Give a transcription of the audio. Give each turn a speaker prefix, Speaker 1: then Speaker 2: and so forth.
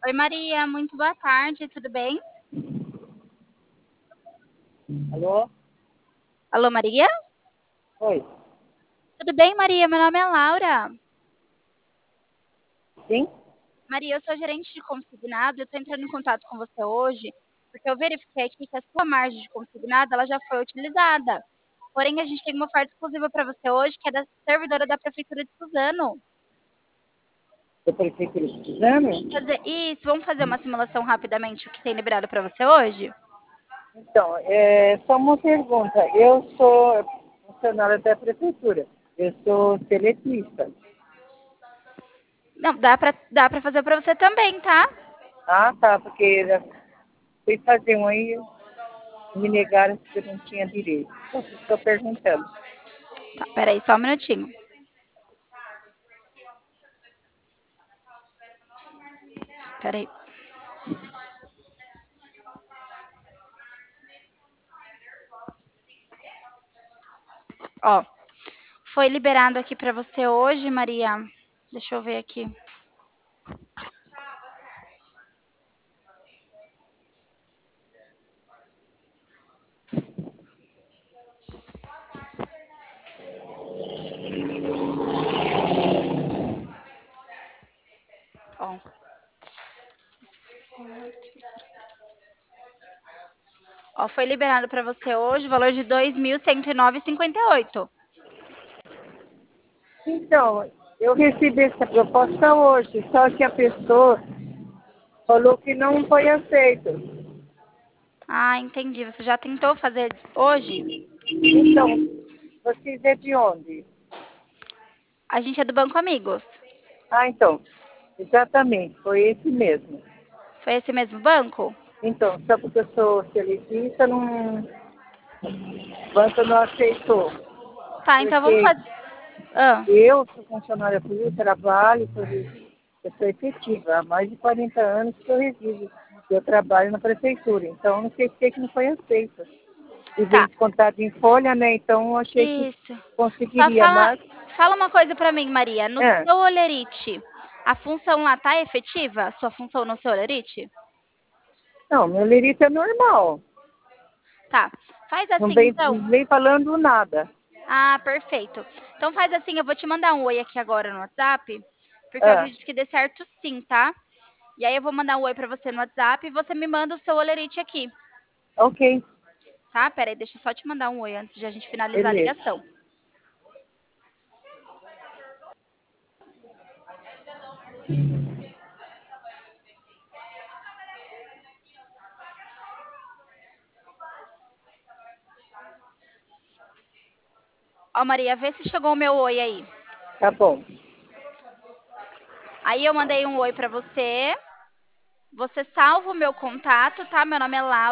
Speaker 1: Oi, Maria, muito boa tarde, tudo bem?
Speaker 2: Alô?
Speaker 1: Alô, Maria?
Speaker 2: Oi.
Speaker 1: Tudo bem, Maria? Meu nome é Laura.
Speaker 2: Sim?
Speaker 1: Maria, eu sou gerente de consignado e eu estou entrando em contato com você hoje porque eu verifiquei aqui que a sua margem de consignado ela já foi utilizada. Porém, a gente tem uma oferta exclusiva para você hoje, que é da servidora da Prefeitura de Suzano.
Speaker 2: Da Prefeitura de Suzano?
Speaker 1: Vamos fazer uma simulação rapidamente, o que tem liberado para você hoje?
Speaker 2: Então, só uma pergunta. Eu sou funcionária da Prefeitura. Eu sou seletista.
Speaker 1: Não, dá para fazer para você também, tá?
Speaker 2: Ah, tá, porque eu fui fazer um aí, me negaram que eu não tinha direito. Só estou perguntando.
Speaker 1: Tá, peraí, só um minutinho. Peraí. Ó, foi liberado aqui para você hoje, Maria. Deixa eu ver aqui. Ó, foi liberado para você hoje o valor de 2.109,58.
Speaker 2: Então, eu recebi essa proposta hoje, só que a pessoa falou que não foi aceito.
Speaker 1: Ah, entendi. Você já tentou fazer hoje?
Speaker 2: Então, vocês é de onde?
Speaker 1: A gente é do Banco Amigos.
Speaker 2: Ah, então, exatamente, foi esse mesmo.
Speaker 1: Foi esse mesmo banco?
Speaker 2: Então, só porque eu sou seletista, não, o banco não aceitou.
Speaker 1: Tá, então vamos
Speaker 2: Porque
Speaker 1: fazer. Ah,
Speaker 2: eu sou funcionária pública, trabalho, eu sou efetiva. Há mais de 40 anos que eu resido. Eu trabalho na prefeitura, então eu não sei por que não foi aceito. E vem
Speaker 1: tá.
Speaker 2: descontado em folha, né? Então eu achei que
Speaker 1: Isso. Só
Speaker 2: conseguiria,
Speaker 1: fala,
Speaker 2: mas
Speaker 1: fala uma coisa para mim, Maria. No
Speaker 2: é,
Speaker 1: seu Olerite, a função lá tá efetiva? A sua função no seu Olerite?
Speaker 2: não, meu lerito é normal.
Speaker 1: Tá. Faz
Speaker 2: Não
Speaker 1: assim,
Speaker 2: vem,
Speaker 1: então.
Speaker 2: não vem falando nada.
Speaker 1: Ah, perfeito. Então faz assim, eu vou te mandar um oi aqui agora no WhatsApp, porque eu
Speaker 2: Ah,
Speaker 1: acredito que dê certo sim, tá? E aí eu vou mandar um oi pra você no WhatsApp e você me manda o seu olerite aqui,
Speaker 2: ok,
Speaker 1: tá? Pera aí, deixa eu só te mandar um oi antes de a gente finalizar a
Speaker 2: beleza.
Speaker 1: ligação. Ó, Maria, vê se chegou o meu oi aí.
Speaker 2: Tá bom.
Speaker 1: Aí eu mandei um oi pra você. Você salva o meu contato, tá? Meu nome é Laura.